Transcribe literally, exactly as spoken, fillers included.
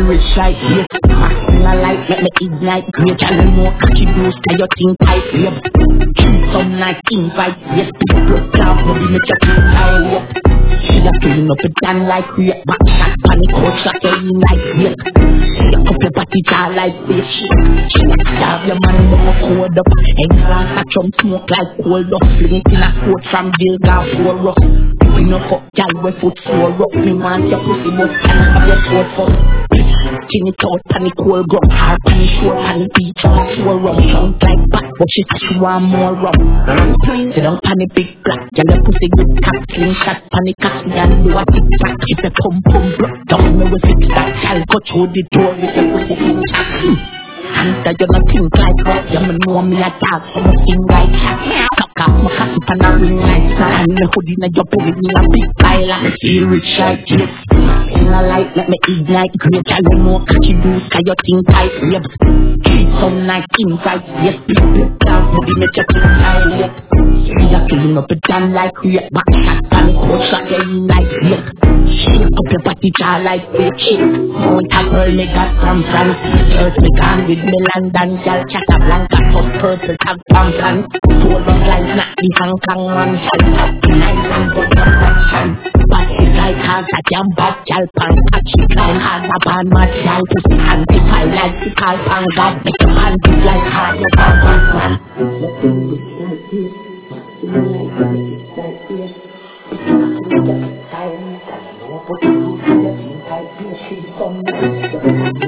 feel rich like here. Maxing a light, make me ignite. Great, tell me more catchy boost, tell your thing tight, babe. Treat some nice invite, yes. Broke down, maybe make your thing tight, yeah. She a feeling up it down like great. Back shot, panic, coach, shot, you like great. See a couple party jar like this shit. She a stab your man, never cold up. Exhaust, a chum smoke like cold up. Fling it in a coat from Gilgal, four rough. We no fuck, y'all, we foot four rough. Me want your pussy, but can't have your foot fuck. Chin it out, panic, cold ground. Hard, panic, short, panic, beach, four rough. Sound like back, but she said she want more rum. Sit down, panic, big black. Y'all, your pussy good cat, sling shot, panic, cat, me and do a tic tac. If a pum pum block down, me we fix that. Y'all, go through the door with your pussy in chat. And that you not think like rock. You me know me a dog, so me sing like cat. Suck off my cocky pan a ring like star. And me hoodie na your belly, me a big pile. I feel rich like this. In a light, let me ignite. Great, I don't know catchy boost, cause you think tight, yep. Treat some nice invite, yes. Big big cloud, maybe make your thing tight, yep. We are filling up a jam like great. Back shot, panic, coach shot, yeah, you like, yep. Shake up your body jar like great shit. Mount a girl, me got from France. Earth me gone with me London. Girl, chatta blanca, top purple, tag pumpkin. Four of lines, not the Hong Kong man. Nice and good complexion. But it's like cars that jam back, girl, pan, catchy, climb hard, up on my girl, pussy, anti-file, like the call, pan, God, make your panties like hard, you can't pass, man. Like this, like this.